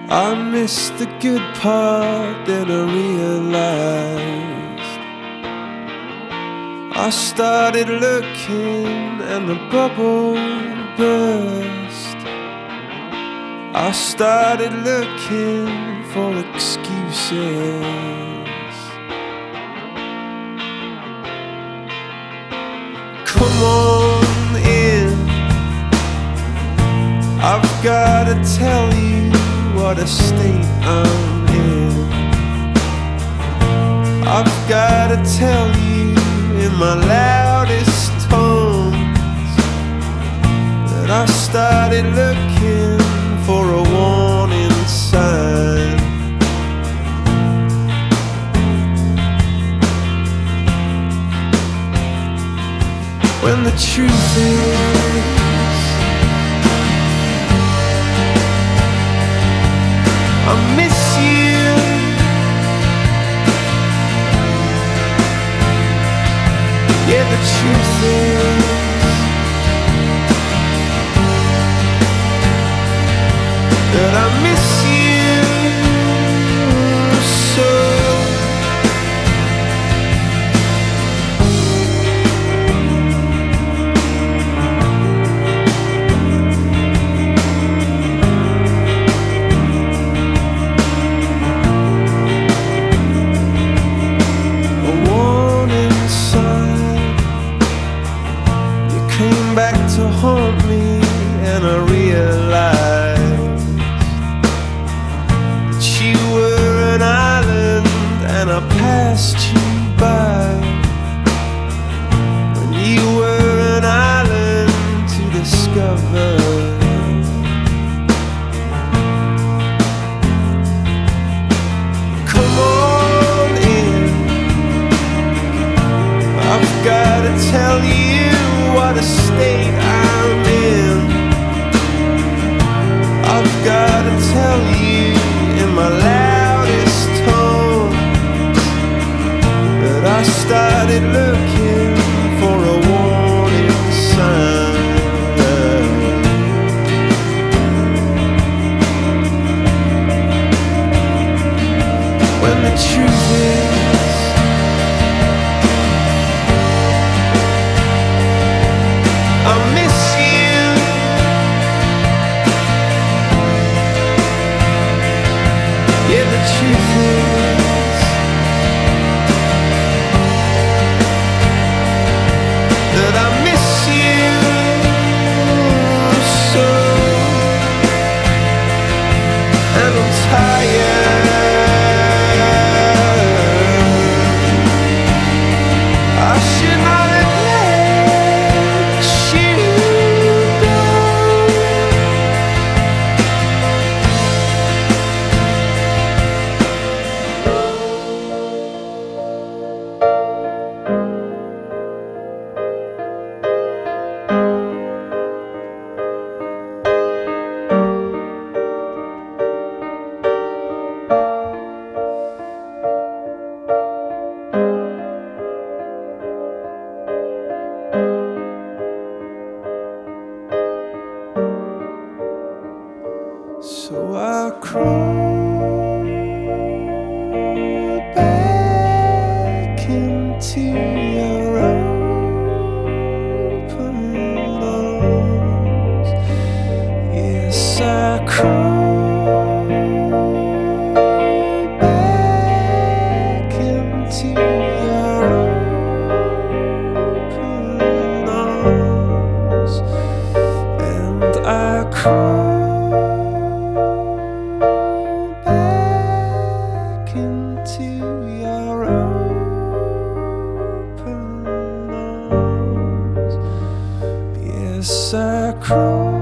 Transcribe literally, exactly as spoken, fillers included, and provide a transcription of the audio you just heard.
I missed the good part, then I realized I started looking and the bubble burst. I started looking for excuses. Come on in, I've gotta tell you what a state I'm in. I've gotta tell you in my loudest tones that I started looking for a warning sign. When the truth is I miss you. Yeah, the truth is that I miss you so. Back to haunt me, and I realized that you were an island and I passed you by when you were an island to discover. Come on in, I've gotta tell you what a state I'm in. I've gotta tell you in my loudest tones that I started looking for a warning sign. When the truth is I miss you. Yeah, the truth is that I miss you so, and I'm tired. I should not have let you go. So I crawl back into your open arms. Yes, I crawl back into your open arms, and I crawl into your open arms. Yes, I crawl